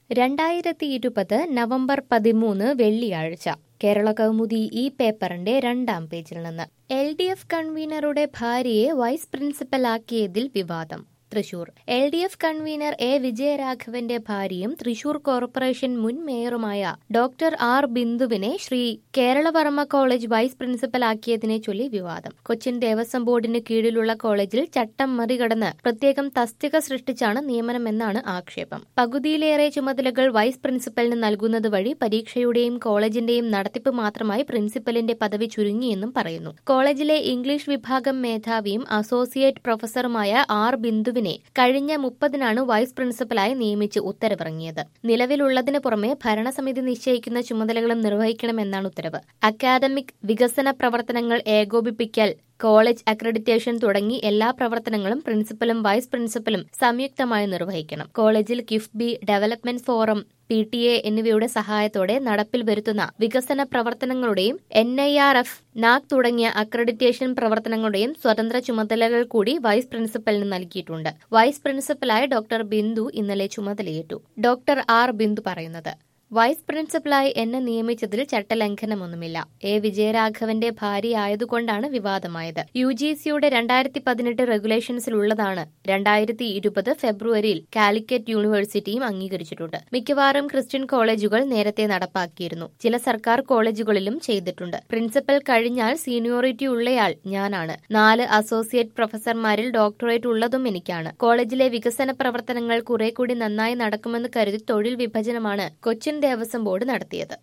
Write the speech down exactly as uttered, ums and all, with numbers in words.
രണ്ടായിരത്തി ഇരുപത് നവംബർ പതിമൂന്ന് വെള്ളിയാഴ്ച കേരള കൗമുദി ഈ പേപ്പറിന്റെ രണ്ടാം പേജിൽ നിന്ന് എൽ ഡി എഫ് കൺവീനറുടെ ഭാര്യയെ വൈസ് പ്രിൻസിപ്പലാക്കിയതിൽ വിവാദം. Thrissur L D F convenor A വിജയരാഘവന്റെ ഭാര്യയും തൃശൂർ കോർപ്പറേഷൻ മുൻ മേയറുമായ ഡോക്ടർ ആർ ബിന്ദുവിനെ ശ്രീ കേരളവർമ്മ കോളേജ് വൈസ് പ്രിൻസിപ്പലാക്കിയതിനെ ചൊല്ലി വിവാദം. കൊച്ചിൻ ദേവസ്വം ബോർഡിന് കീഴിലുള്ള കോളേജിൽ ചട്ടം മറികടന്ന് പ്രത്യേകം തസ്തിക സൃഷ്ടിച്ചാണ് നിയമനമെന്നാണ് ആക്ഷേപം. പകുതിയിലേറെ ചുമതലകൾ വൈസ് പ്രിൻസിപ്പലിന് നൽകുന്നത് വഴി പരീക്ഷയുടെയും കോളേജിന്റെയും നടത്തിപ്പ് മാത്രമായി പ്രിൻസിപ്പലിന്റെ പദവി ചുരുങ്ങിയെന്നും പറയുന്നു. കോളേജിലെ ഇംഗ്ലീഷ് വിഭാഗം മേധാവിയും അസോസിയേറ്റ് പ്രൊഫസറുമായ ആർ ബിന്ദുവിനെ കഴിഞ്ഞ മുപ്പതിനാണ് വൈസ് പ്രിൻസിപ്പലായി നിയമിച്ച് ഉത്തരവിറങ്ങിയത്. നിലവിലുള്ളതിനു പുറമെ ഭരണസമിതി നിശ്ചയിക്കുന്ന ചുമതലകളും നിർവഹിക്കണമെന്നാണ് ഉത്തരവ്. അക്കാദമിക് വികസന പ്രവർത്തനങ്ങൾ ഏകോപിപ്പിക്കൽ, കോളേജ് അക്രഡിറ്റേഷൻ തുടങ്ങി എല്ലാ പ്രവർത്തനങ്ങളും പ്രിൻസിപ്പലും വൈസ് പ്രിൻസിപ്പലും സംയുക്തമായി നിർവഹിക്കണം. കോളേജിൽ KIIFB, development forum, P T A എന്നിവയുടെ സഹായത്തോടെ നടപ്പിൽ വരുത്തുന്ന വികസന പ്രവർത്തനങ്ങളുടെയും N I R F, NAAC തുടങ്ങിയ അക്രഡിറ്റേഷൻ പ്രവർത്തനങ്ങളുടെയും സ്വതന്ത്ര ചുമതലകൾ കൂടി വൈസ് പ്രിൻസിപ്പലിന് നൽകിയിട്ടുണ്ട്. വൈസ് പ്രിൻസിപ്പലായി ഡോക്ടർ ബിന്ദു ഇന്നലെ ചുമതലയേറ്റു. ഡോക്ടർ ആർ ബിന്ദു പറയുന്നത്: വൈസ് പ്രിൻസിപ്പലായി എന്നെ നിയമിച്ചതിൽ ചട്ടലംഘനമൊന്നുമില്ല. എ വിജയരാഘവന്റെ ഭാര്യയായതുകൊണ്ടാണ് വിവാദമായത്. യു ജി സിയുടെ രണ്ടായിരത്തി പതിനെട്ട് റെഗുലേഷൻസിലുള്ളതാണ്. രണ്ടായിരത്തി ഇരുപത് ഫെബ്രുവരിയിൽ കാലിക്കറ്റ് യൂണിവേഴ്സിറ്റിയും അംഗീകരിച്ചിട്ടുണ്ട്. മിക്കവാറും ക്രിസ്ത്യൻ കോളേജുകൾ നേരത്തെ നടപ്പാക്കിയിരുന്നു. ചില സർക്കാർ കോളേജുകളിലും ചെയ്തിട്ടുണ്ട്. പ്രിൻസിപ്പൽ കഴിഞ്ഞാൽ സീനിയോറിറ്റി ഉള്ളയാൾ ഞാനാണ്. നാല് അസോസിയേറ്റ് പ്രൊഫസർമാരിൽ ഡോക്ടറേറ്റ് ഉള്ളതും എനിക്കാണ്. കോളേജിലെ വികസന പ്രവർത്തനങ്ങൾ കുറെ കൂടി നന്നായി നടക്കുമെന്ന് കരുതി തൊഴിൽ വിഭജനമാണ് കൊച്ചിൻ ദേവസ്വം ബോർഡ് നടത്തിയത്.